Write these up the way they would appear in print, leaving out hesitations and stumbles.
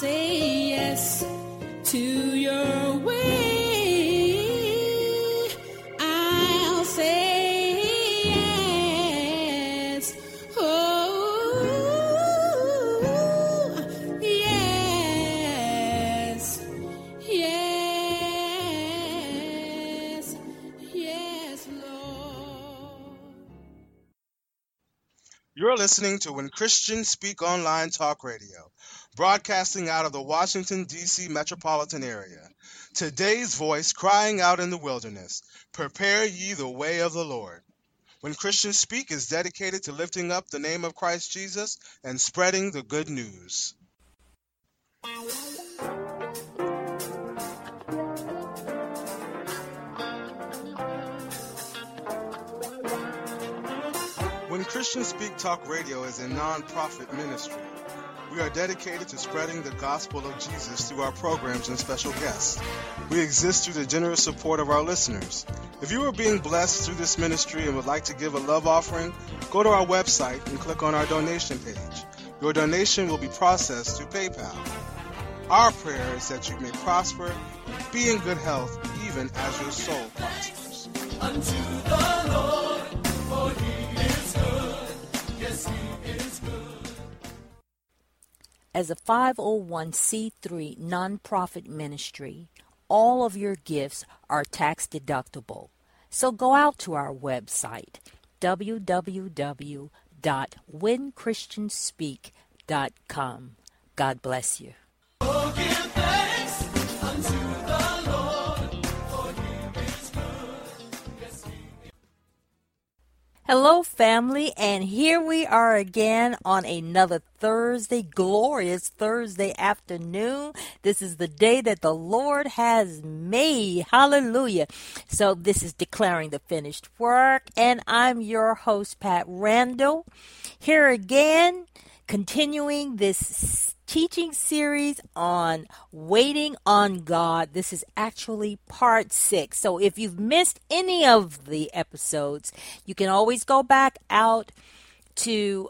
say yes to your way. I'll say yes. Oh, yes. Yes. Yes, Lord. You're listening to When Christians Speak Online Talk Radio, broadcasting out of the Washington, D.C. metropolitan area. Today's voice crying out in the wilderness, prepare ye the way of the Lord. When Christians Speak is dedicated to lifting up the name of Christ Jesus and spreading the good news. When Christians Speak Talk Radio is a non-profit ministry. We are dedicated to spreading the gospel of Jesus through our programs and special guests. We exist through the generous support of our listeners. If you are being blessed through this ministry and would like to give a love offering, go to our website and click on our donation page. Your donation will be processed through PayPal. Our prayer is that you may prosper, be in good health, even as your soul prospers. Unto the Lord, for he is good. Yes, he is good. As a 501c3 nonprofit ministry, all of your gifts are tax deductible. So go out to our website, www.whenchristianspeak.com. God bless you. Oh, give thanks unto the Lord, for he is good. Yes, he is. Hello, family, and here we are again on another Thursday, glorious Thursday afternoon. This is the day that the Lord has made. Hallelujah. So this is Declaring the Finished Work, and I'm your host, Pat Randall, here again, continuing this teaching series on waiting on God. This is actually part 6. So if you've missed any of the episodes, you can always go back out to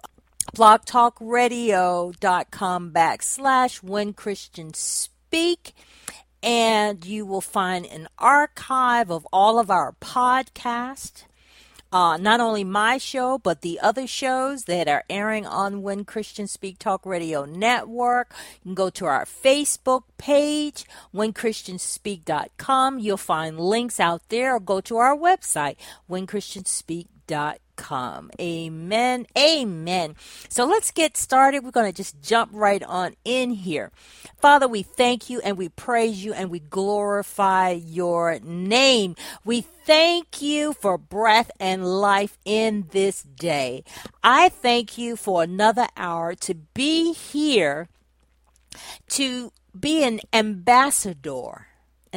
blogtalkradio.com/When Christians Speak, and you will find an archive of all of our podcasts. Not only my show, but the other shows that are airing on When Christians Speak Talk Radio Network. You can go to our Facebook page, whenchristianspeak.com. You'll find links out there, or go to our website, whenchristianspeak.com. Amen. Amen. So let's get started. We're going to just jump right on in here. Father, we thank you and we praise you and we glorify your name. We thank you for breath and life in this day. I thank you for another hour to be here, to be an ambassador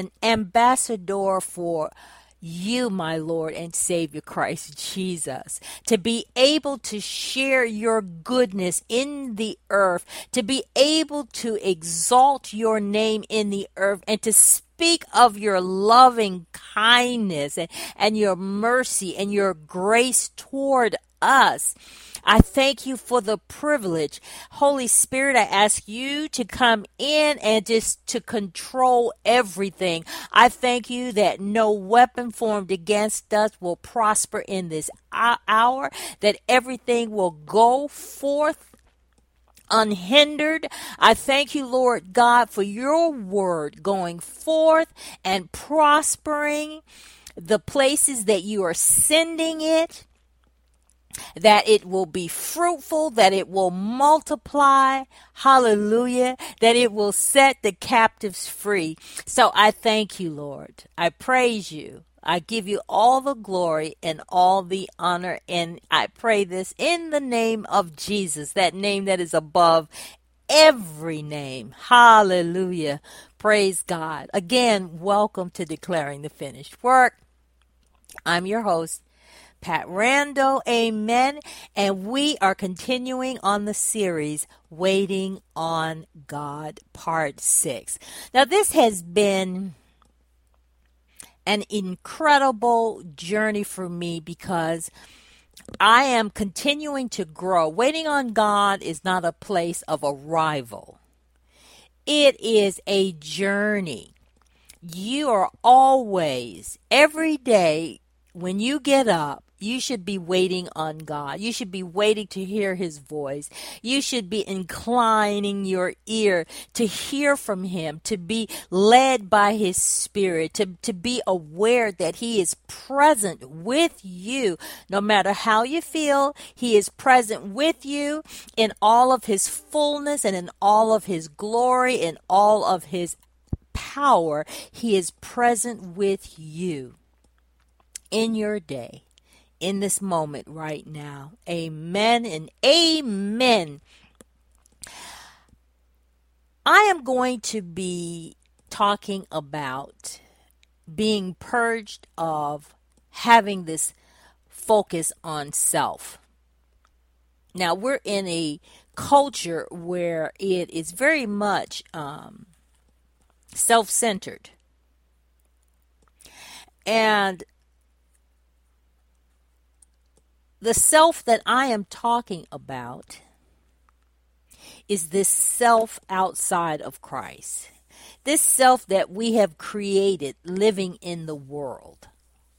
for you, my Lord and Savior Christ Jesus, to be able to share your goodness in the earth, to be able to exalt your name in the earth, and to speak of your loving kindness and your mercy and your grace toward us. I thank you for the privilege. Holy Spirit, I ask you to come in and just to control everything. I thank you that no weapon formed against us will prosper in this hour, that everything will go forth unhindered. I thank you, Lord God, for your word going forth and prospering the places that you are sending it, that it will be fruitful, that it will multiply, hallelujah, that it will set the captives free. So I thank you, Lord. I praise you. I give you all the glory and all the honor, and I pray this in the name of Jesus, that name that is above every name. Hallelujah. Praise God. Again, welcome to Declaring the Finished Work. I'm your host, Pat Randall, amen, and we are continuing on the series, Waiting on God, Part 6. Now, this has been an incredible journey for me because I am continuing to grow. Waiting on God is not a place of arrival. it is a journey. You are always, every day, when you get up, you should be waiting on God. You should be waiting to hear His voice. You should be inclining your ear to hear from Him, to be led by His Spirit, to be aware that He is present with you. No matter how you feel, He is present with you in all of His fullness and in all of His glory, in all of His power. He is present with you in your day, in this moment right now. Amen and amen. I am going to be talking about being purged of having this focus on self. Now, we're in a culture where it is very much self-centered. And the self that I am talking about is this self outside of Christ. This self that we have created living in the world.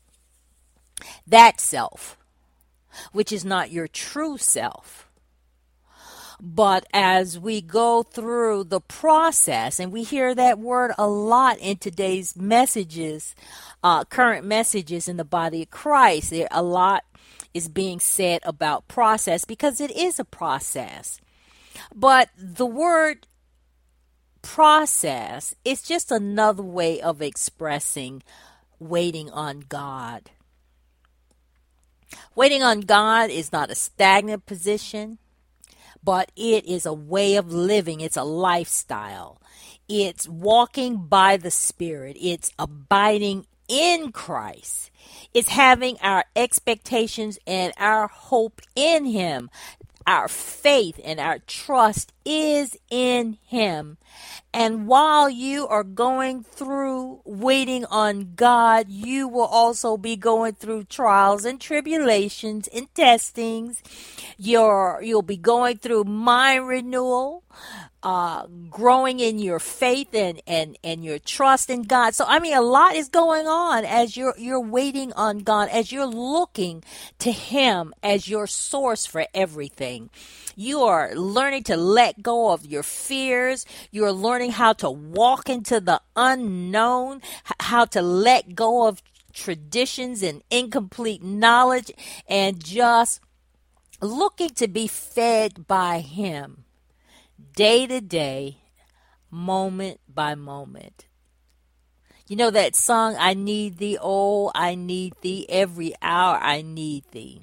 That self, which is not your true self. But as we go through the process, and we hear that word a lot in today's messages, current messages in the body of Christ, there a lot is being said about process, because it is a process. But the word process is just another way of expressing waiting on God. Waiting on God is not a stagnant position, but it is a way of living. It's a lifestyle. It's walking by the Spirit. It's abiding in Christ. It's having our expectations and our hope in Him. Our faith and our trust is in Him. And while you are going through waiting on God, you will also be going through trials and tribulations and testings. You'll be going through mind renewal, growing in your faith and your trust in God. So, I mean, a lot is going on as you're waiting on God, as you're looking to Him as your source for everything. You are learning to let go of your fears. You're learning how to walk into the unknown, how to let go of traditions and incomplete knowledge, and just looking to be fed by Him day to day, moment by moment. You know that song, I need thee, oh, I need thee, every hour I need thee.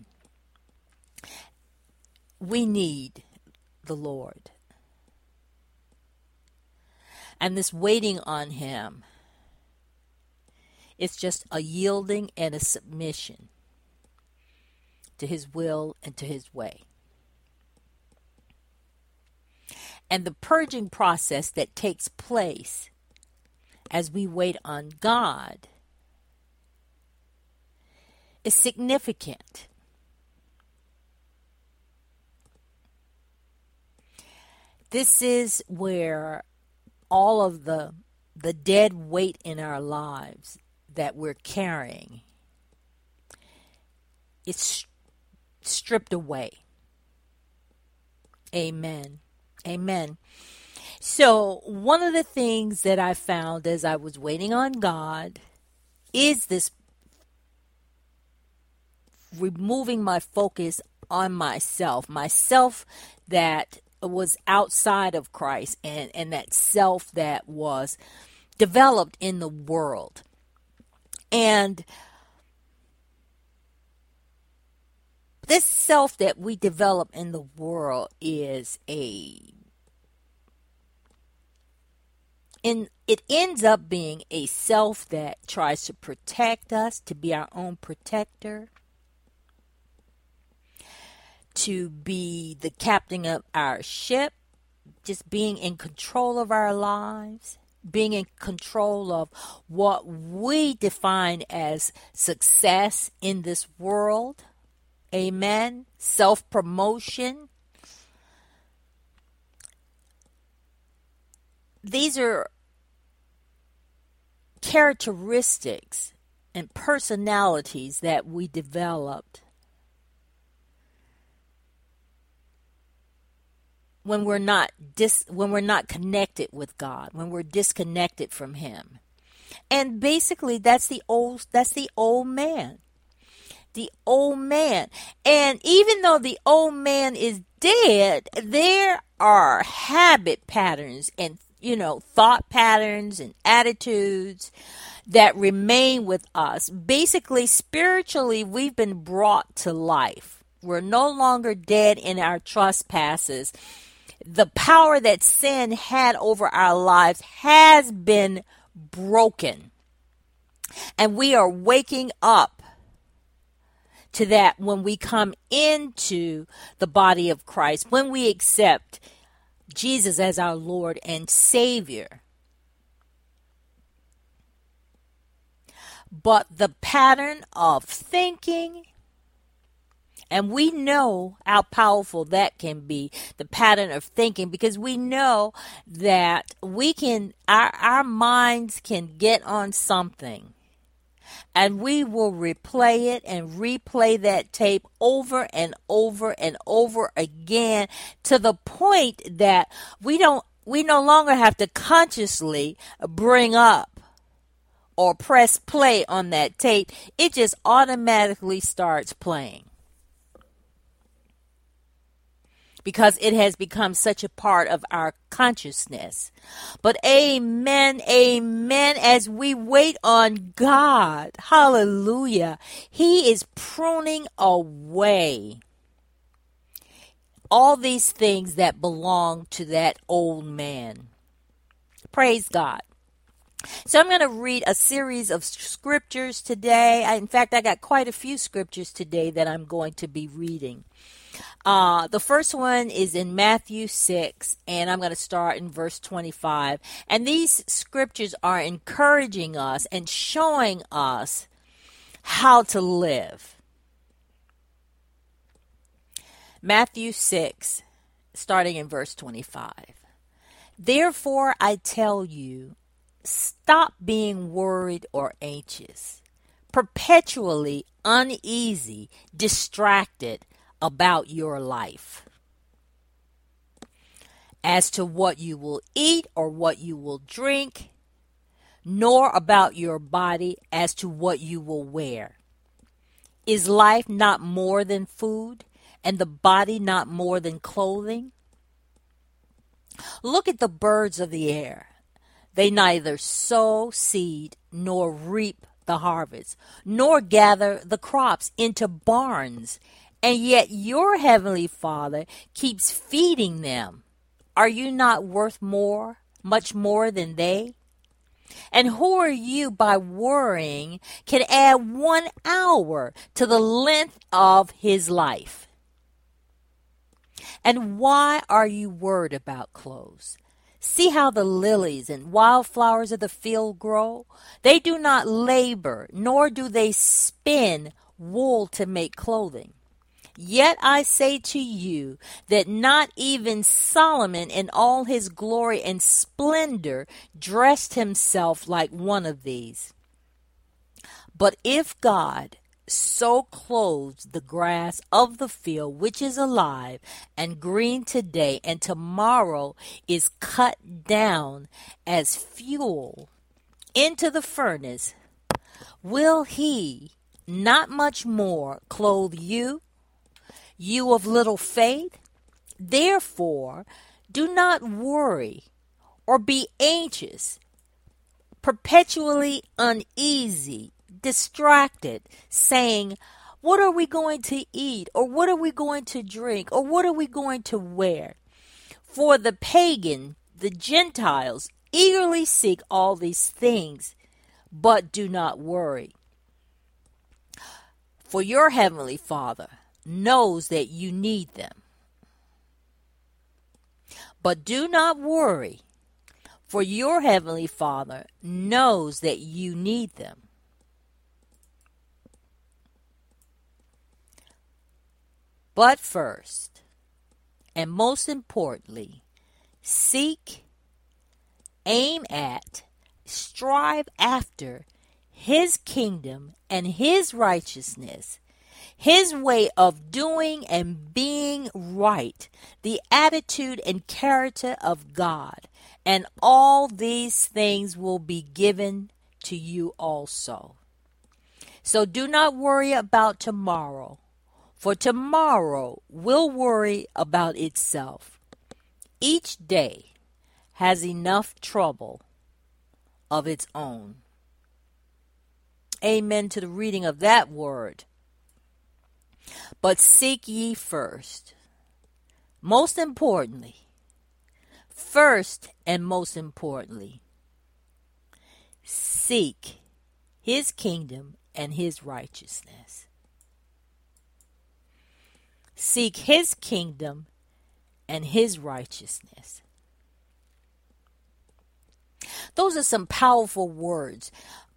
We need the Lord. And this waiting on Him, it's just a yielding and a submission to His will and to His way. And the purging process that takes place as we wait on God is significant. This is where all of the dead weight in our lives that we're carrying is stripped away. Amen. Amen. So one of the things that I found as I was waiting on God is this removing my focus on myself that was outside of Christ, and that self that was developed in the world. And this self that we develop in the world is it ends up being a self that tries to protect us, to be our own protector, to be the captain of our ship, just being in control of our lives, being in control of what we define as success in this world. Amen. Self-promotion. these are characteristics and personalities that we developed when we're not connected with God, when we're disconnected from Him. And basically that's the old man. The old man. And even though the old man is dead, there are habit patterns and thought patterns and attitudes that remain with us. Basically, spiritually, we've been brought to life. We're no longer dead in our trespasses. The power that sin had over our lives has been broken. And we are waking up to that when we come into the body of Christ, when we accept Jesus as our Lord and Savior. But the pattern of thinking, and we know how powerful that can be, the pattern of thinking, because we know that our minds can get on something, and we will replay it and replay that tape over and over and over again, to the point that we no longer have to consciously bring up or press play on that tape. It just automatically starts playing, because it has become such a part of our consciousness. But amen, as we wait on God, hallelujah, He is pruning away all these things that belong to that old man. Praise God. So I'm going to read a series of scriptures today. In fact, I got quite a few scriptures today that I'm going to be reading. The first one is in Matthew 6, and I'm going to start in verse 25. And these scriptures are encouraging us and showing us how to live. Matthew 6, starting in verse 25. Therefore, I tell you, stop being worried or anxious, perpetually uneasy, distracted about your life, as to what you will eat or what you will drink, nor about your body as to what you will wear. Is life not more than food, and the body not more than clothing? Look at the birds of the air. They neither sow seed nor reap the harvest, nor gather the crops into barns, and yet your heavenly Father keeps feeding them. Are you not worth more, much more than they? And who are you, by worrying, can add 1 hour to the length of his life? And why are you worried about clothes? See how the lilies and wildflowers of the field grow? They do not labor, nor do they spin wool to make clothing. Yet I say to you that not even Solomon in all his glory and splendor dressed himself like one of these. But if God so clothes the grass of the field, which is alive and green today, and tomorrow is cut down as fuel into the furnace, will he not much more clothe you, you of little faith? Therefore, do not worry or be anxious, perpetually uneasy, distracted, saying, what are we going to eat? Or what are we going to drink? Or what are we going to wear? For the pagan, the Gentiles, eagerly seek all these things, but do not worry. For your heavenly Father knows that you need them. But do not worry, for your heavenly Father knows that you need them. But first, and most importantly, seek aim at, strive after his kingdom and his righteousness, his way of doing and being right, the attitude and character of God, and all these things will be given to you also. So do not worry about tomorrow, for tomorrow will worry about itself. Each day has enough trouble of its own. Amen to the reading of that word. But seek ye first. Most importantly, first and most importantly, seek his kingdom and his righteousness. Seek his kingdom and his righteousness. Those are some powerful words.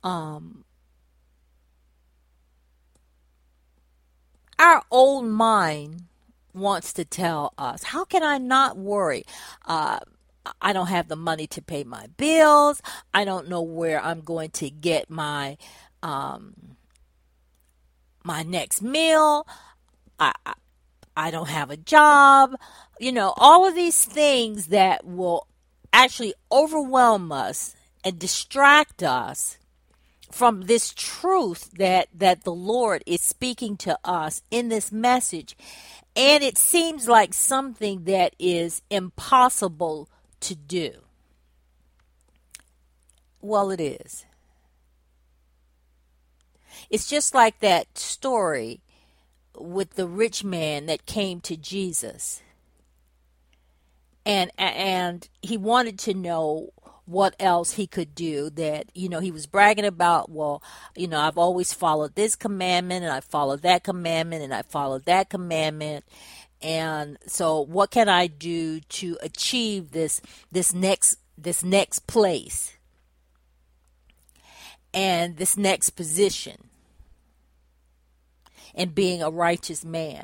Our old mind wants to tell us, how can I not worry? I don't have the money to pay my bills. I don't know where I'm going to get my my next meal. I don't have a job. You know, all of these things that will actually overwhelm us and distract us from this truth that the Lord is speaking to us in this message. And it seems like something that is impossible to do. Well, it is. It's just like that story with the rich man that came to Jesus. And he wanted to know what else he could do, that, you know, he was bragging about, well, you know, I've always followed this commandment, and I followed that commandment, and I followed that commandment. And so what can I do to achieve this next place and this next position and being a righteous man?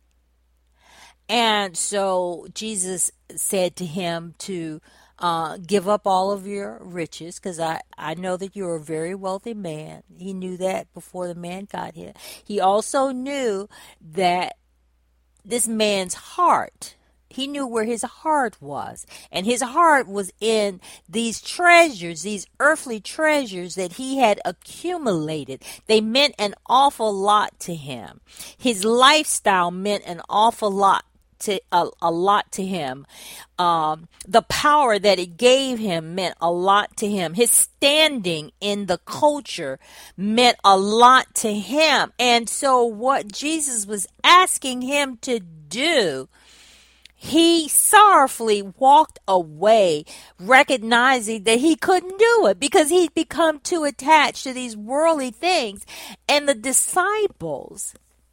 And so Jesus said to him to give up all of your riches, because I know that you're a very wealthy man. He knew that before the man got here. He also knew that this man's heart, he knew where his heart was. And his heart was in these treasures, these earthly treasures that he had accumulated. They meant an awful lot to him. His lifestyle meant an awful lot to him. The power that it gave him meant a lot to him. His standing in the culture meant a lot to him. And so what Jesus was asking him to do, he sorrowfully walked away, recognizing that he couldn't do it because he'd become too attached to these worldly things. And the disciples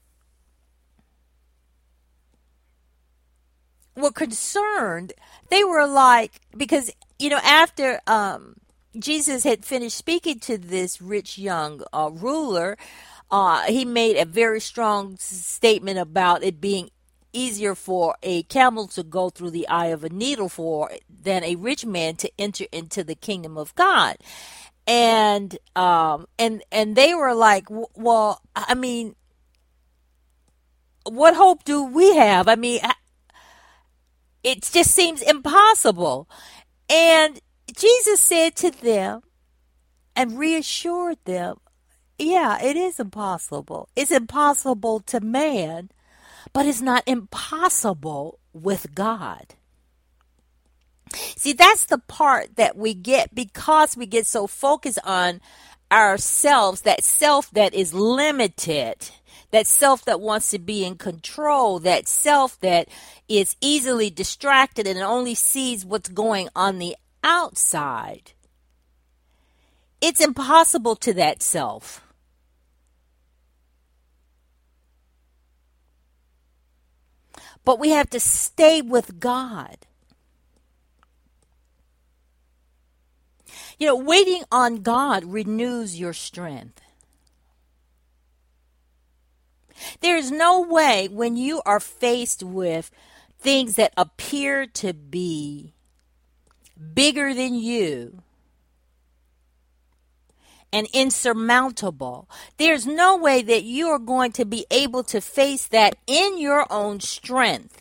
were concerned. They were like, because, you know, after Jesus had finished speaking to this rich young ruler, he made a very strong statement about it being easier for a camel to go through the eye of a needle than a rich man to enter into the kingdom of God. And they were like, well, I mean, what hope do we have? I mean, it just seems impossible. And Jesus said to them and reassured them, yeah, it is impossible. It's impossible to man, but it's not impossible with God. See, that's the part that we get because we get so focused on ourselves, that self that is limited, that self that wants to be in control, that self that is easily distracted and only sees what's going on the outside. It's impossible to that self. But we have to stay with God. You know, waiting on God renews your strength. There is no way when you are faced with things that appear to be bigger than you and insurmountable. There's no way that you are going to be able to face that in your own strength.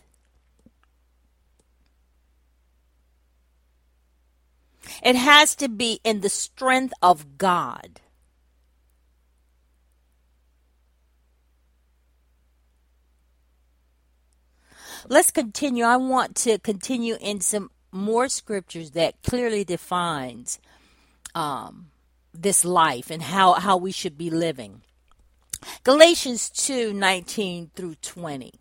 It has to be in the strength of God. Let's continue. I want to continue in some more scriptures that clearly defines this life and how we should be living. Galatians 2:19 through 20.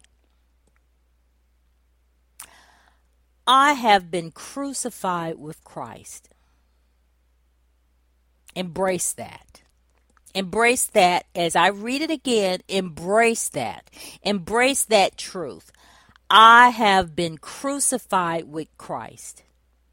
I have been crucified with Christ. Embrace that. Embrace that. As I read it again, embrace that. Embrace that truth. I have been crucified with Christ.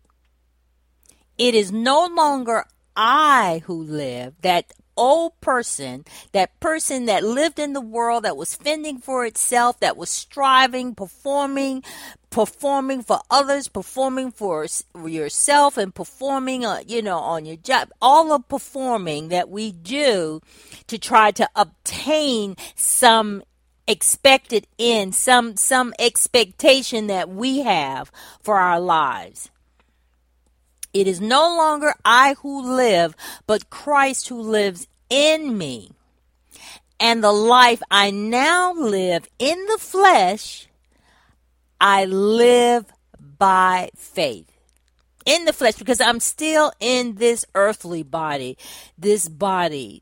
It is no longer I who live, that old person, that person that lived in the world, that was fending for itself, that was striving, performing for others, performing for yourself, and performing, on your job. All of performing that we do to try to obtain some expected end, some expectation that we have for our lives. It is no longer I who live, but Christ who lives in me. And the life I now live in the flesh, I live by faith. In the flesh, because I'm still in this earthly body, this body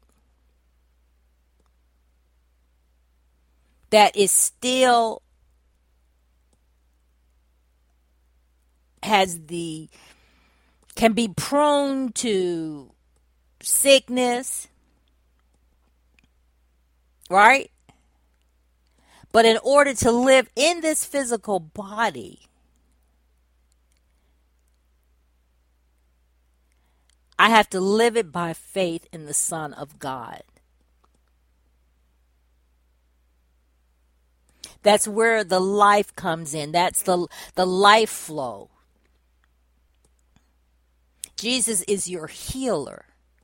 that is still can be prone to sickness, right? But in order to live in this physical body, I have to live it by faith in the Son of God. That's where the life comes in. That's the life flow. Jesus is your healer.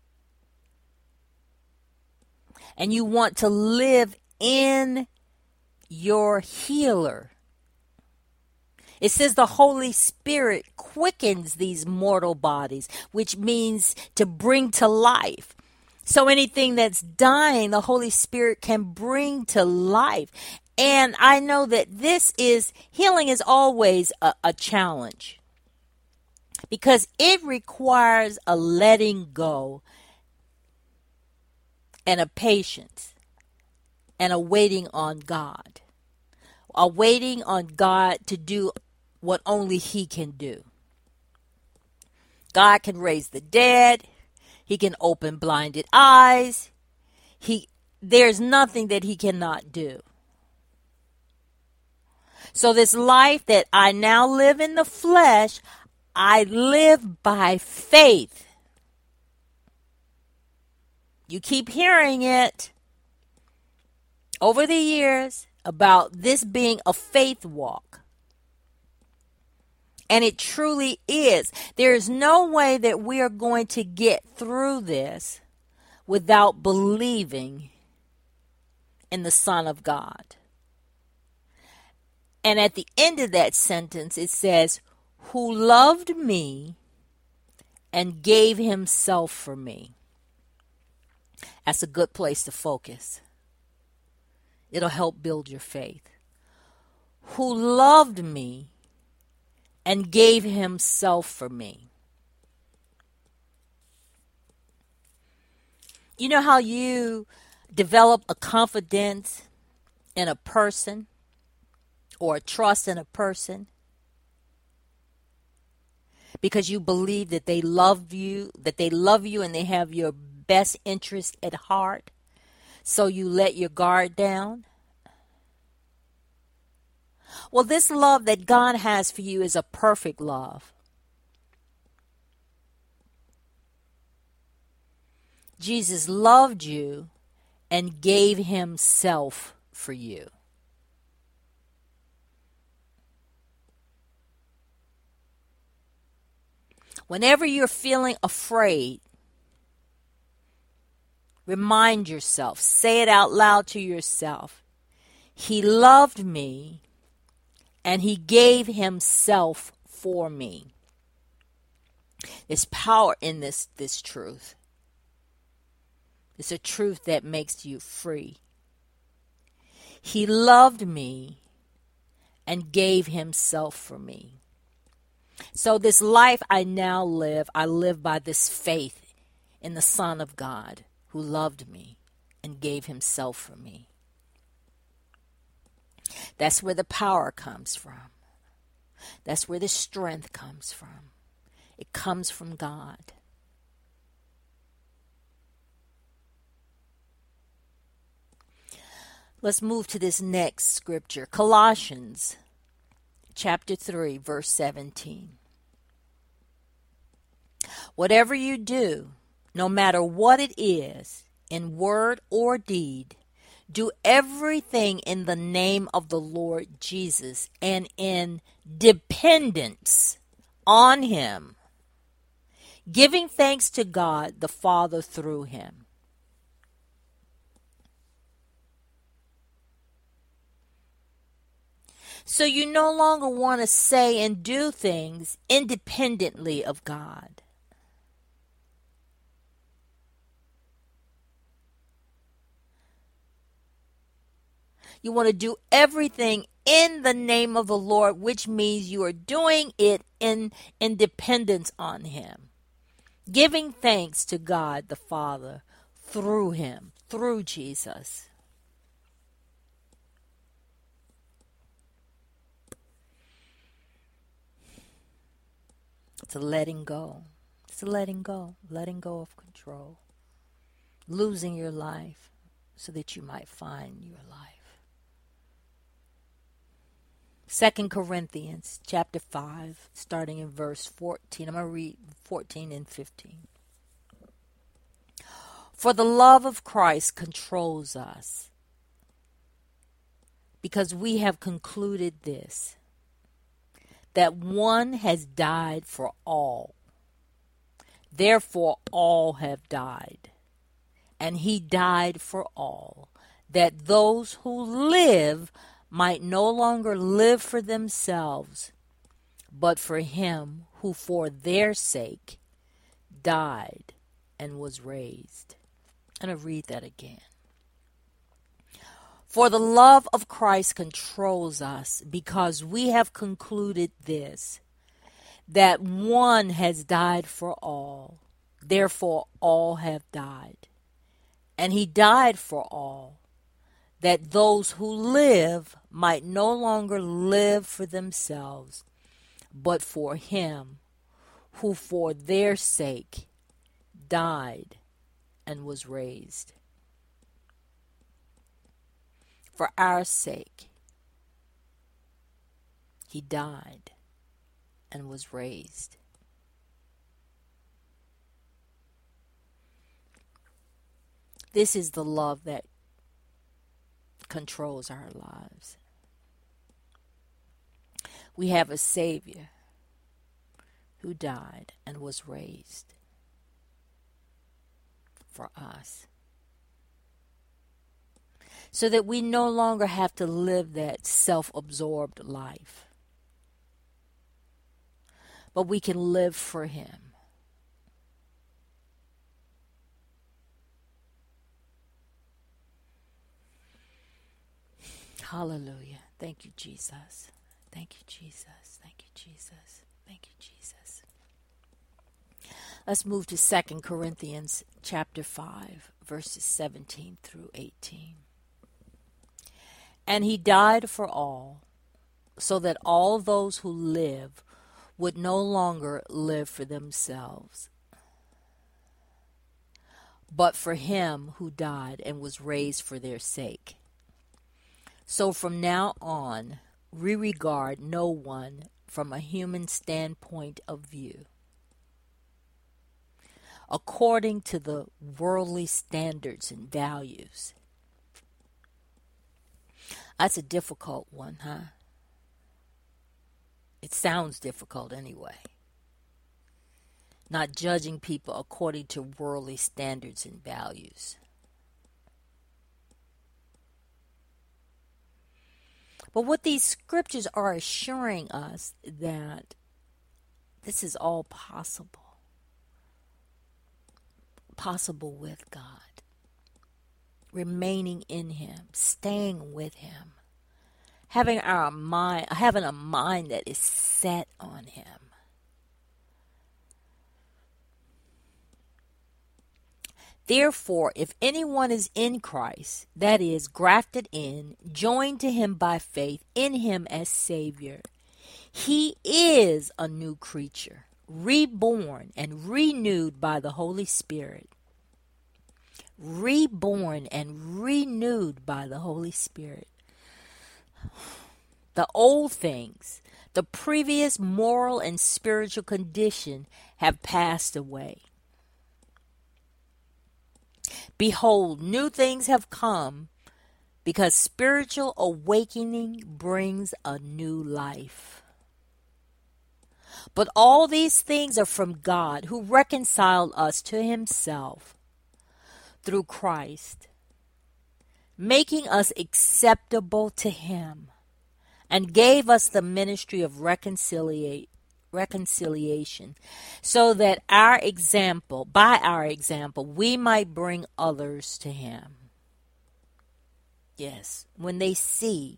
And you want to live in your healer. It says the Holy Spirit quickens these mortal bodies, which means to bring to life. So anything that's dying, the Holy Spirit can bring to life. And I know that healing is always a challenge, because it requires a letting go and a patience and a waiting on God. A waiting on God to do what only He can do. God can raise the dead. He can open blinded eyes. There's nothing that He cannot do. So this life that I now live in the flesh, I live by faith. You keep hearing it over the years about this being a faith walk. And it truly is. There is no way that we are going to get through this without believing in the Son of God. And at the end of that sentence, it says, who loved me and gave Himself for me. That's a good place to focus. It'll help build your faith. Who loved me and gave Himself for me. You know how you develop a confidence in a person or a trust in a person? Because you believe that they love you and they have your best interest at heart. So you let your guard down. Well, this love that God has for you is a perfect love. Jesus loved you and gave Himself for you. Whenever you're feeling afraid, remind yourself, say it out loud to yourself. He loved me and he gave himself for me. There's power in this truth. It's a truth that makes you free. He loved me and gave himself for me. So this life I now live, I live by this faith in the Son of God who loved me and gave himself for me. That's where the power comes from. That's where the strength comes from. It comes from God. Let's move to this next scripture. Colossians chapter 3, verse 17. Whatever you do, no matter what it is, in word or deed, do everything in the name of the Lord Jesus and in dependence on him, giving thanks to God the Father through him. So you no longer want to say and do things independently of God. You want to do everything in the name of the Lord, which means you are doing it in dependence on him. Giving thanks to God the Father through him, through Jesus. It's a letting go. It's a letting go of control. Losing your life so that you might find your life. 2 Corinthians chapter 5, starting in verse 14. I'm going to read 14 and 15. For the love of Christ controls us, because we have concluded this, that one has died for all. Therefore all have died. And he died for all, that those who live might no longer live for themselves, but for him who for their sake died and was raised. I'm going to read that again. For the love of Christ controls us, because we have concluded this, that one has died for all, therefore all have died. And he died for all, that those who live might no longer live for themselves, but for him who for their sake died and was raised. For our sake, he died and was raised. This is the love that controls our lives. We have a Savior who died and was raised for us, so that we no longer have to live that self-absorbed life, but we can live for him. Hallelujah. Thank you, Jesus. Thank you, Jesus. Thank you, Jesus. Thank you, Jesus. Let's move to 2 Corinthians chapter 5, verses 17 through 18. And he died for all, so that all those who live would no longer live for themselves, but for him who died and was raised for their sake. So from now on, we regard no one from a human standpoint of view, according to the worldly standards and values. That's a difficult one, huh? It sounds difficult anyway. not judging people according to worldly standards and values. But what these scriptures are assuring us that this is all possible. Possible with God. Remaining in Him, staying with Him, having a mind that is set on Him. Therefore, if anyone is in Christ, that is, grafted in, joined to Him by faith, in Him as Savior, he is a new creature, reborn and renewed by the Holy Spirit. Reborn and renewed by the Holy Spirit. The old things, the previous moral and spiritual condition have passed away. Behold, new things have come, because spiritual awakening brings a new life. But all these things are from God, who reconciled us to Himself through Christ, making us acceptable to Him, and gave us the ministry of reconciliation, so that by our example, we might bring others to Him. Yes, when they see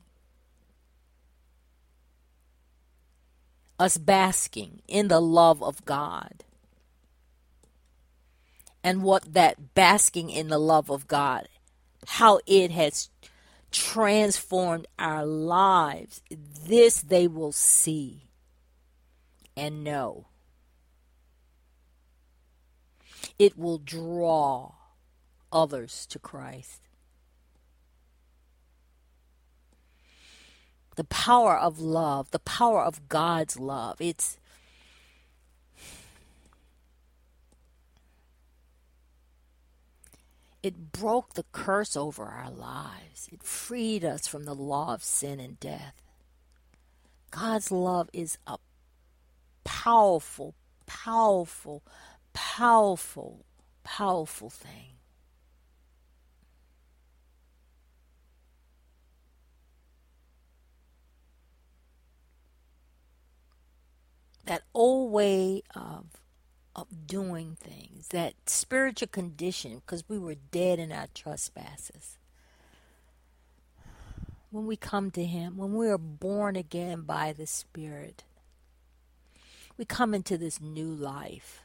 us basking in the love of God, and what that basking in the love of God, how it has transformed our lives, this they will see and know. It will draw others to Christ. The power of love, the power of God's love, it broke the curse over our lives. It freed us from the law of sin and death. God's love is a powerful, powerful, powerful, powerful thing. That old way of doing things, that spiritual condition, because we were dead in our trespasses. When we come to Him, when we are born again by the Spirit, we come into this new life.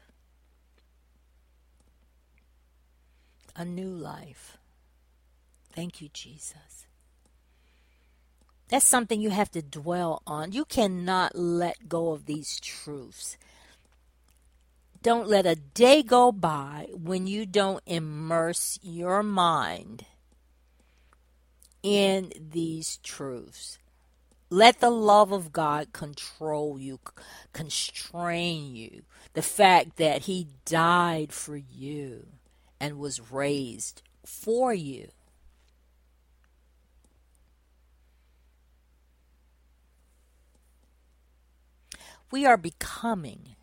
A new life. Thank you, Jesus. That's something you have to dwell on. You cannot let go of these truths. Don't let a day go by when you don't immerse your mind in these truths. Let the love of God control you, constrain you. The fact that He died for you and was raised for you. We are becoming.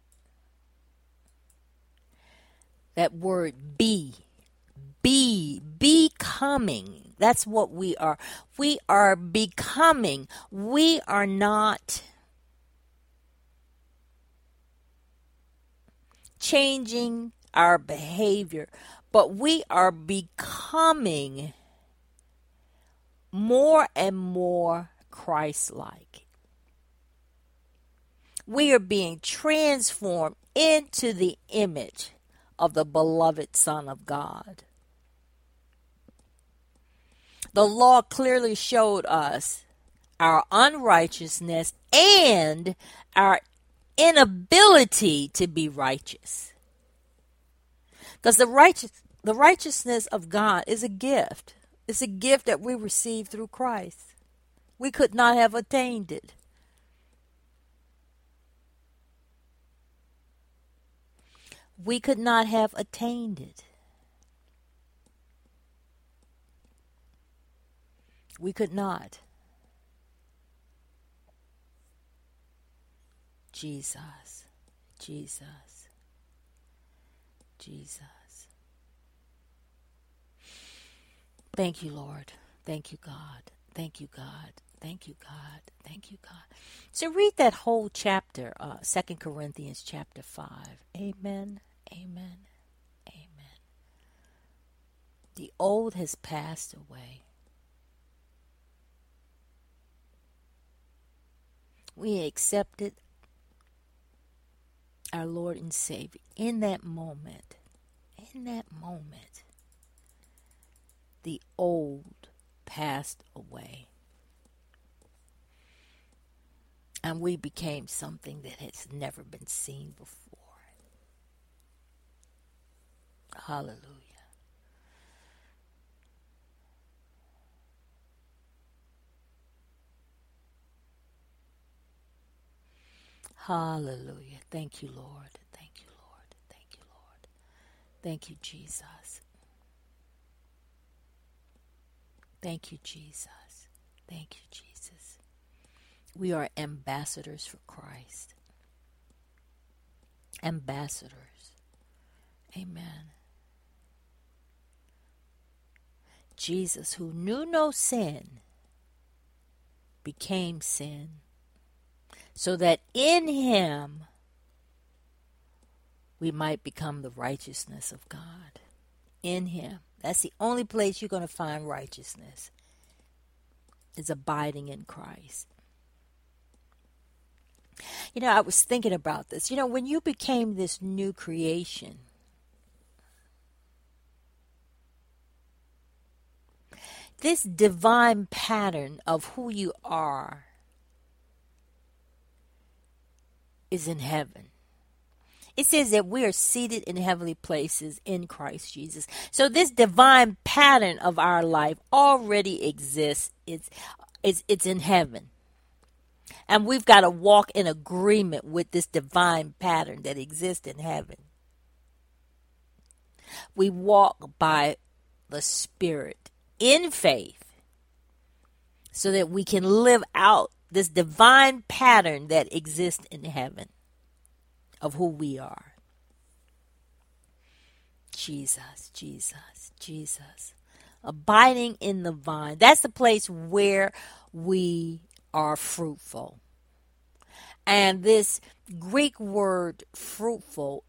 That word becoming. That's what we are. We are becoming. We are not changing our behavior, but we are becoming more and more Christ-like. We are being transformed into the image of the beloved Son of God. The law clearly showed us our unrighteousness and our inability to be righteous. Because the righteousness of God is a gift. It's a gift that we receive through Christ. We could not have attained it. We could not have attained it. We could not. Jesus, Jesus. Jesus. Thank you, Lord. Thank you, God. Thank you, God. Thank you, God. Thank you, God. So read that whole chapter, 2 Corinthians chapter 5. Amen. Amen. Amen. The old has passed away. We accepted our Lord and Savior in that moment. In that moment, the old passed away. And we became something that has never been seen before. Hallelujah. Hallelujah. Thank you, Lord. Thank you, Lord. Thank you, Lord. Thank you, Jesus. Thank you, Jesus. Thank you, Jesus. We are ambassadors for Christ. Ambassadors. Amen. Jesus, who knew no sin, became sin, so that in him we might become the righteousness of God. In him. That's the only place you're going to find righteousness, is abiding in Christ. You know, I was thinking about this. You know, when you became this new creation, this divine pattern of who you are is in heaven. It says that we are seated in heavenly places in Christ Jesus. So this divine pattern of our life already exists. It's in heaven. And we've got to walk in agreement with this divine pattern that exists in heaven. We walk by the Spirit in faith so that we can live out this divine pattern that exists in heaven of who we are. Jesus, Jesus, Jesus. Abiding in the vine. That's the place where we are fruitful. And this Greek word fruitful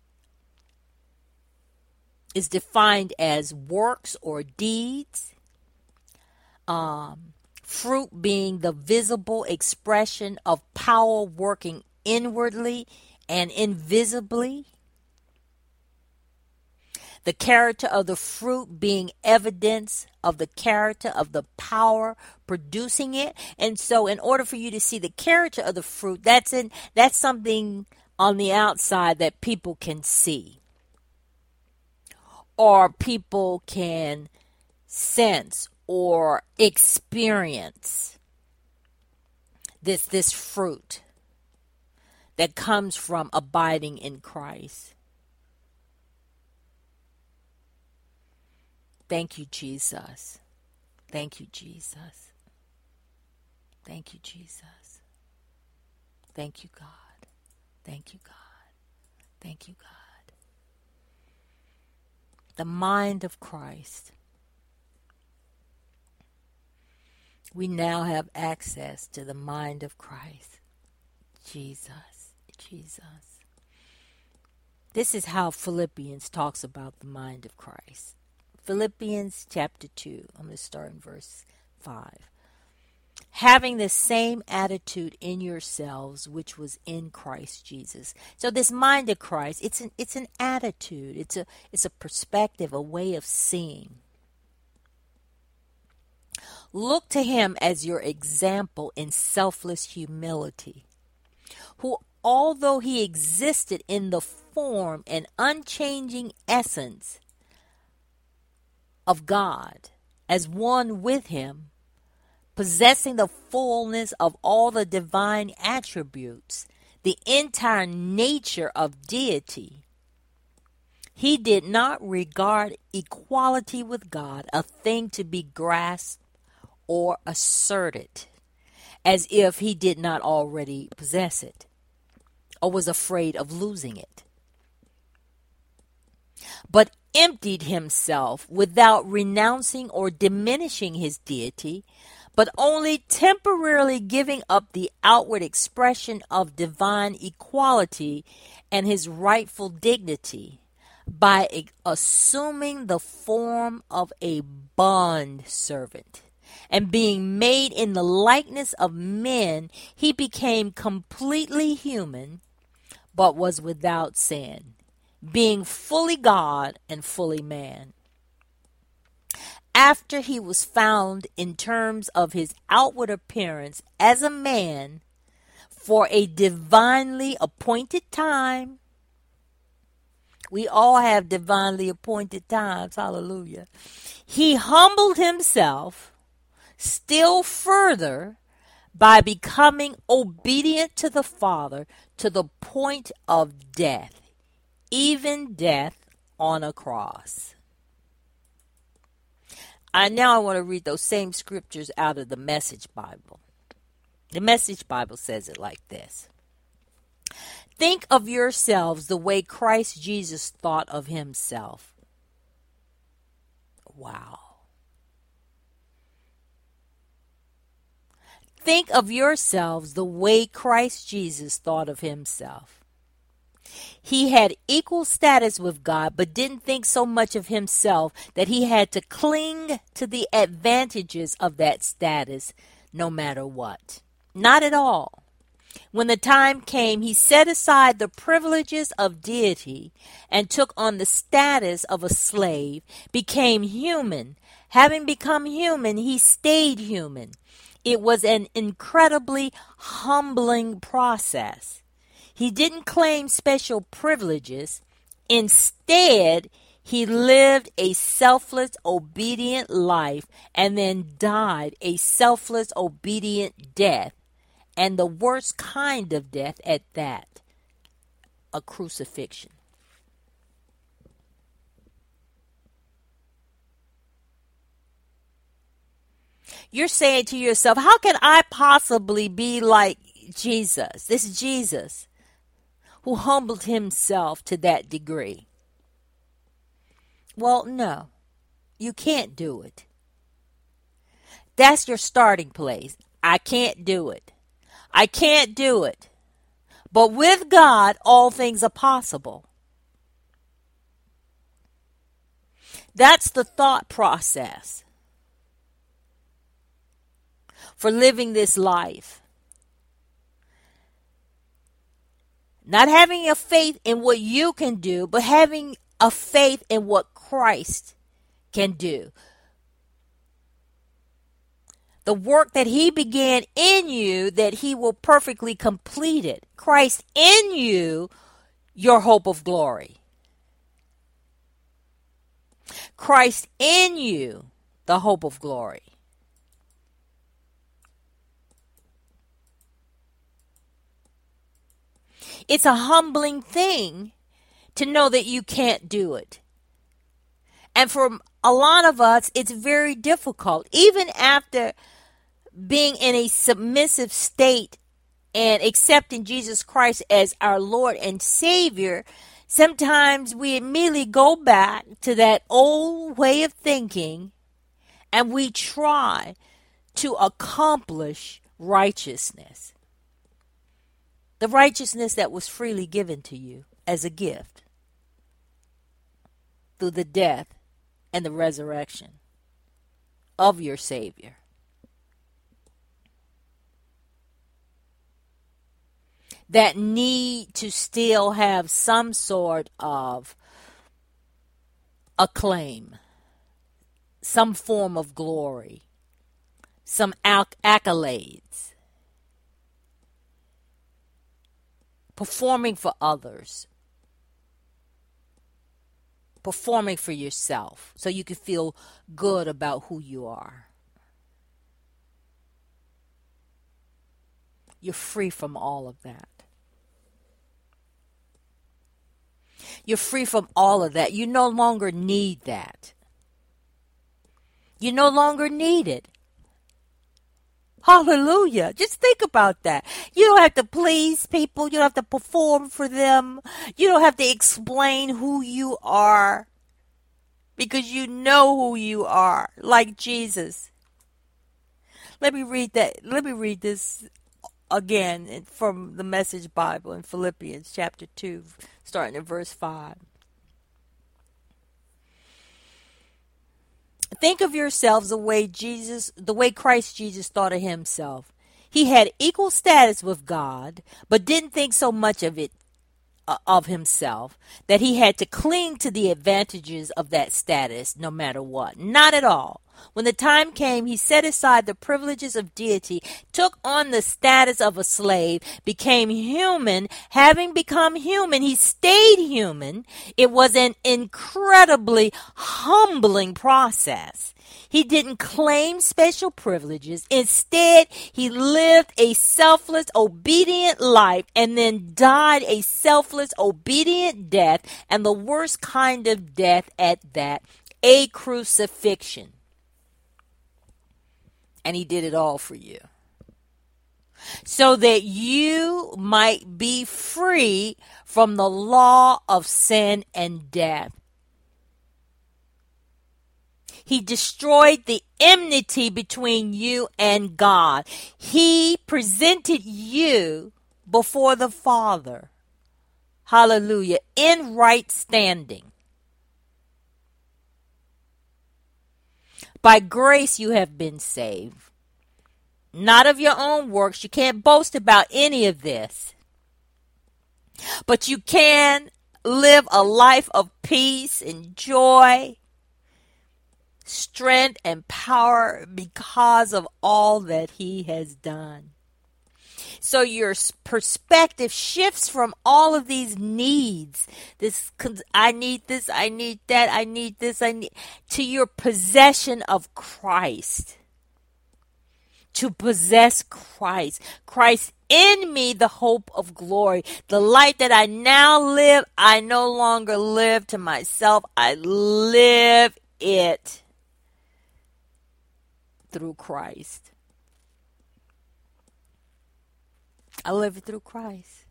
is defined as works or deeds. Fruit being the visible expression of power working inwardly and invisibly. The character of the fruit being evidence of the character of the power producing it. And so in order for you to see the character of the fruit, that's something on the outside that people can see. Or people can sense or experience this fruit that comes from abiding in Christ. Thank you, Jesus. Thank you, Jesus. Thank you, Jesus. Thank you, God. Thank you, God. Thank you, God. The mind of Christ. We now have access to the mind of Christ. Jesus. Jesus. This is how Philippians talks about the mind of Christ. Philippians chapter 2. I'm going to start in verse 5. Having the same attitude in yourselves which was in Christ Jesus. So this mind of Christ, it's an attitude. It's a perspective, a way of seeing. Look to him as your example in selfless humility, who although he existed in the form and unchanging essence of God, as one with him, possessing the fullness of all the divine attributes, the entire nature of deity, he did not regard equality with God a thing to be grasped or asserted, as if he did not already possess it, or was afraid of losing it. but emptied himself without renouncing or diminishing his deity, but only temporarily giving up the outward expression of divine equality and his rightful dignity by assuming the form of a bond servant. And being made in the likeness of men, he became completely human, but was without sin, being fully God and fully man. After he was found in terms of his outward appearance as a man for a divinely appointed time, we all have divinely appointed times, hallelujah. He humbled himself still further by becoming obedient to the Father to the point of death, even death on a cross. Now I want to read those same scriptures out of the Message Bible. The Message Bible says it like this. Think of yourselves the way Christ Jesus thought of himself. Wow. Think of yourselves the way Christ Jesus thought of himself. He had equal status with God, but didn't think so much of himself that he had to cling to the advantages of that status no matter what. Not at all. When the time came, he set aside the privileges of deity and took on the status of a slave, became human. Having become human, he stayed human. It was an incredibly humbling process. He didn't claim special privileges. Instead, he lived a selfless, obedient life and then died a selfless, obedient death, and the worst kind of death at that, a crucifixion. You're saying to yourself, how can I possibly be like Jesus? This is Jesus who humbled himself to that degree. Well, no, you can't do it. That's your starting place. I can't do it. I can't do it. But with God, all things are possible. That's the thought process for living this life. Not having a faith in what you can do, but having a faith in what Christ can do. The work that he began in you, that he will perfectly complete it. Christ in you, your hope of glory. Christ in you, the hope of glory. It's a humbling thing to know that you can't do it. And for a lot of us, it's very difficult. Even after being in a submissive state and accepting Jesus Christ as our Lord and Savior, sometimes we immediately go back to that old way of thinking and we try to accomplish righteousness. The righteousness that was freely given to you as a gift through the death and the resurrection of your Savior. That need to still have some sort of acclaim, some form of glory, some accolades, performing for others, performing for yourself so you can feel good about who you are. You're free from all of that. You're free from all of that. You no longer need that. You no longer need it. Hallelujah. Just think about that. You don't have to please people. You don't have to perform for them. You don't have to explain who you are. because you know who you are, like Jesus. Let me read that. Let me read this again from the Message Bible in Philippians chapter 2, starting at verse 5. Think of yourselves the way Christ Jesus thought of himself. He had equal status with God, but didn't think so much of himself that he had to cling to the advantages of that status no matter what. Not at all. When the time came, he set aside the privileges of deity, took on the status of a slave, became human. Having become human, he stayed human. It was an incredibly humbling process. He didn't claim special privileges. Instead, he lived a selfless, obedient life and then died a selfless, obedient death, and the worst kind of death at that, a crucifixion. And he did it all for you, so that you might be free from the law of sin and death. He destroyed the enmity between you and God. He presented you before the Father. Hallelujah. In right standing. By grace you have been saved. Not of your own works. You can't boast about any of this. But you can live a life of peace and joy, strength and power because of all that he has done. So your perspective shifts from all of these needs. I need this, I need that, I need this, to your possession of Christ. To possess Christ. Christ in me, the hope of glory. The life that I now live, I no longer live to myself. I live it through Christ. I live it through Christ.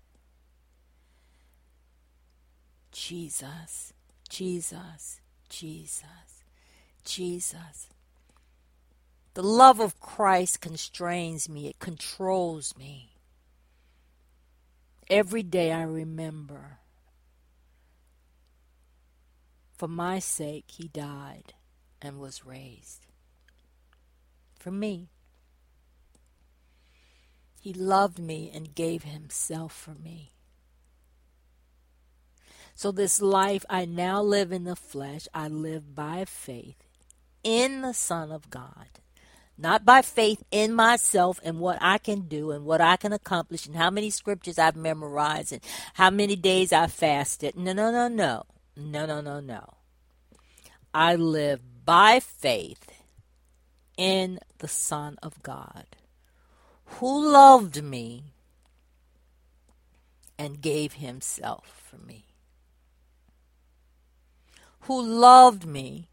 Jesus, Jesus, Jesus, Jesus. The love of Christ constrains me. It controls me. Every day I remember, for my sake he died and was raised. For me. He loved me and gave himself for me. So this life I now live in the flesh, I live by faith in the Son of God. Not by faith in myself and what I can do and what I can accomplish and how many scriptures I've memorized and how many days I've fasted. No, no, no, no. No, no, no, no. I live by faith in the Son of God, who loved me and gave himself for me. Who loved me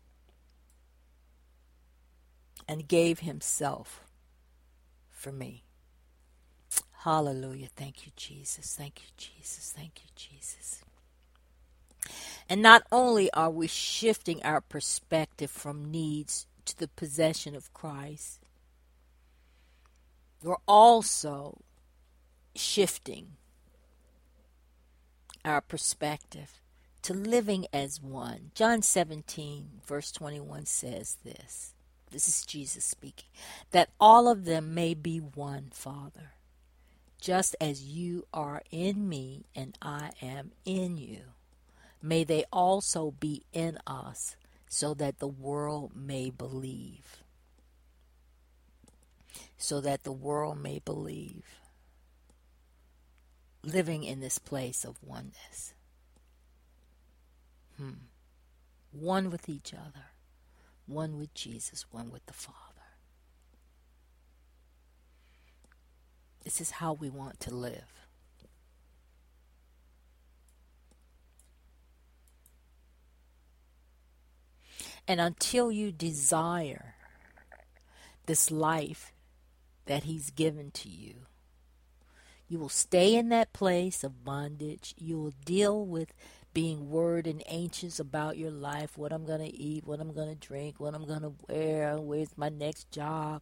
and gave himself for me. Hallelujah. Thank you, Jesus. Thank you, Jesus. Thank you, Jesus. And not only are we shifting our perspective from needs to the possession of Christ, we're also shifting our perspective to living as one. John 17, verse 21 says this. This is Jesus speaking. That all of them may be one, Father, just as you are in me and I am in you. May they also be in us, so that the world may believe. So that the world may believe. Living in this place of oneness. One with each other. One with Jesus. One with the Father. This is how we want to live. And until you desire this life that he's given to you, you will stay in that place of bondage. You will deal with being worried and anxious about your life, what I'm going to eat, what I'm going to drink, what I'm going to wear, where's my next job,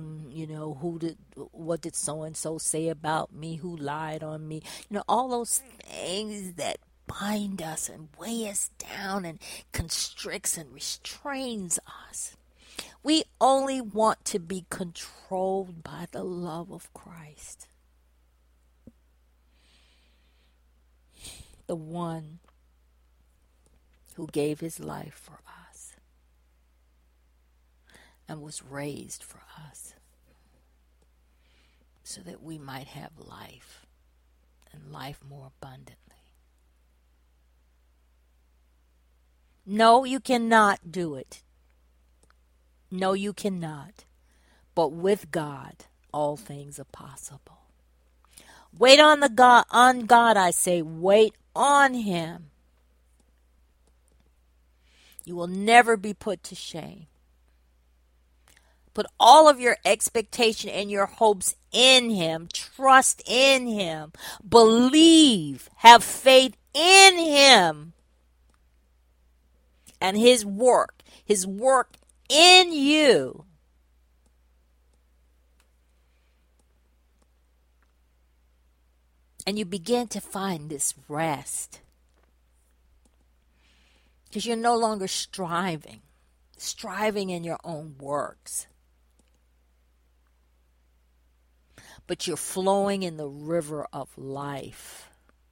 what did so-and-so say about me, who lied on me, all those things that bind us and weigh us down and constricts and restrains us. We only want to be controlled by the love of Christ, the one who gave his life for us and was raised for us so that we might have life and life more abundantly. No, you cannot do it. No, you cannot. But with God, all things are possible. Wait on God, I say, wait on him. You will never be put to shame. Put all of your expectation and your hopes in him. Trust in him. Believe. Have faith in him. And his work in you. And you begin to find this rest. Because you're no longer striving in your own works. But you're flowing in the river of life.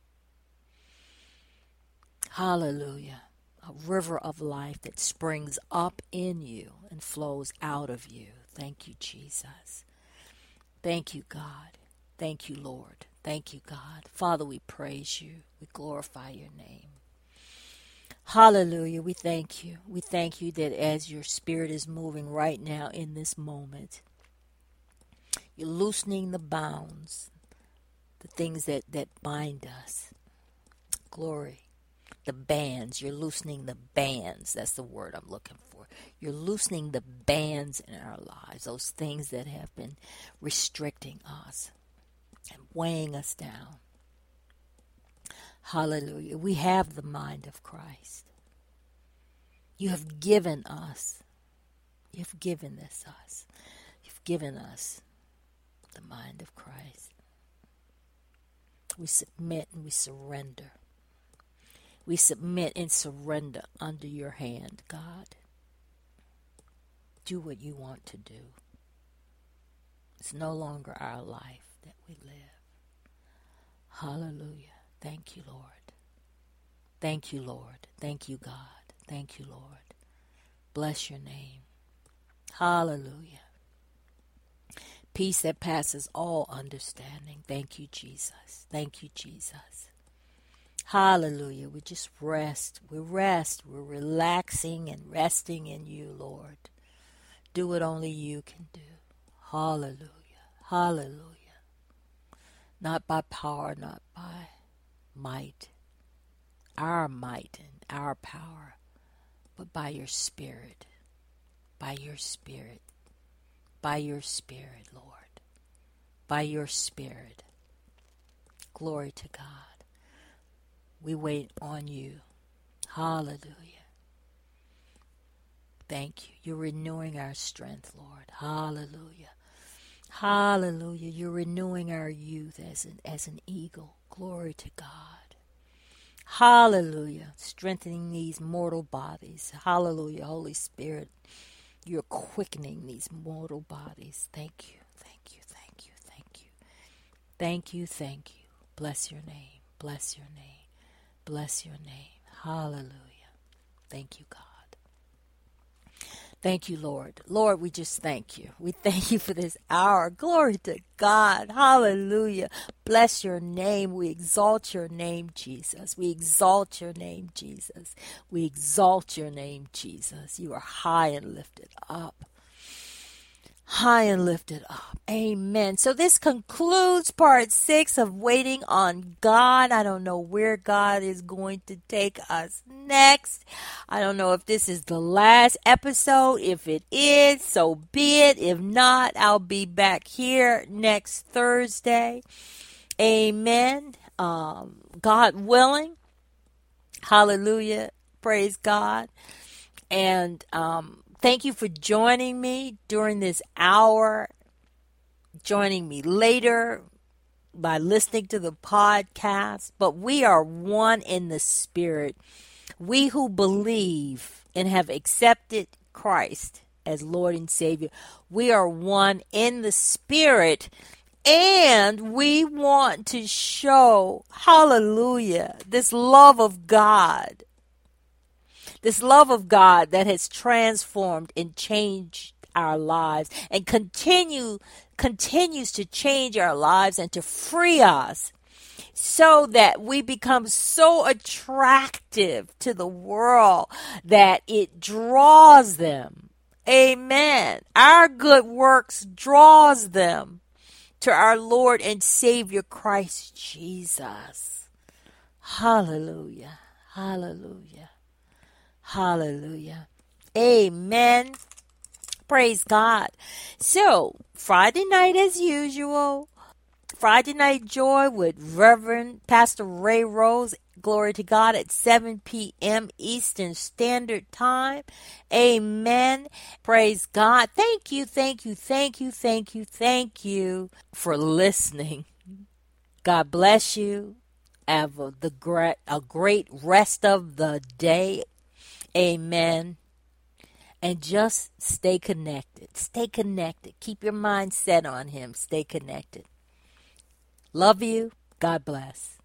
Hallelujah. A river of life that springs up in you and flows out of you. Thank you, Jesus. Thank you, God. Thank you, Lord. Thank you, God. Father, we praise you. We glorify your name. Hallelujah. We thank you. We thank you that as your spirit is moving right now in this moment, you're loosening the bounds, the things that bind us. Glory. The bands. You're loosening the bands. That's the word I'm looking for. You're loosening the bands in our lives, those things that have been restricting us and weighing us down. Hallelujah. We have the mind of Christ. You have given us. You've given this us. You've given us the mind of Christ. We submit and we surrender. We submit and surrender under your hand, God. Do what you want to do. It's no longer our life that we live. Hallelujah. Thank you, Lord. Thank you, Lord. Thank you, God. Thank you, Lord. Bless your name. Hallelujah. Peace that passes all understanding. Thank you, Jesus. Thank you, Jesus. Hallelujah. We just rest. We rest. We're relaxing and resting in you, Lord. Do what only you can do. Hallelujah. Hallelujah. Not by power, not by might, our might and our power, but by your Spirit, by your Spirit, by your Spirit, Lord, by your Spirit. Glory to God. We wait on you. Hallelujah. Thank you. You're renewing our strength, Lord. Hallelujah. Hallelujah. You're renewing our youth as an eagle. Glory to God. Hallelujah. Strengthening these mortal bodies. Hallelujah. Holy Spirit, you're quickening these mortal bodies. Thank you. Thank you. Thank you. Thank you. Thank you. Thank you. Bless your name. Bless your name. Bless your name. Hallelujah. Thank you, God. Thank you, Lord. Lord, we just thank you. We thank you for this hour. Glory to God. Hallelujah. Bless your name. We exalt your name, Jesus. We exalt your name, Jesus. We exalt your name, Jesus. You are high and lifted up. High and lifted up. Amen. So this concludes part 6 of Waiting on God. I don't know where God is going to take us next. I don't know if this is the last episode. If it is, so be it. If not, I'll be back here next Thursday. Amen. God willing. Hallelujah. Praise God. And thank you for joining me during this hour, joining me later by listening to the podcast. But we are one in the Spirit. We who believe and have accepted Christ as Lord and Savior, we are one in the Spirit. And we want to show, hallelujah, this love of God. This love of God that has transformed and changed our lives and continues to change our lives and to free us so that we become so attractive to the world that it draws them. Amen. Our good works draws them to our Lord and Savior Christ Jesus. Hallelujah. Hallelujah. Hallelujah. Amen. Praise God. So, Friday night as usual, Friday Night Joy with Reverend Pastor Ray Rose. Glory to God at 7 p.m. Eastern Standard Time. Amen. Praise God. Thank you for listening. God bless you. Have a great rest of the day. Amen. And just stay connected. Stay connected. Keep your mind set on Him. Stay connected. Love you. God bless.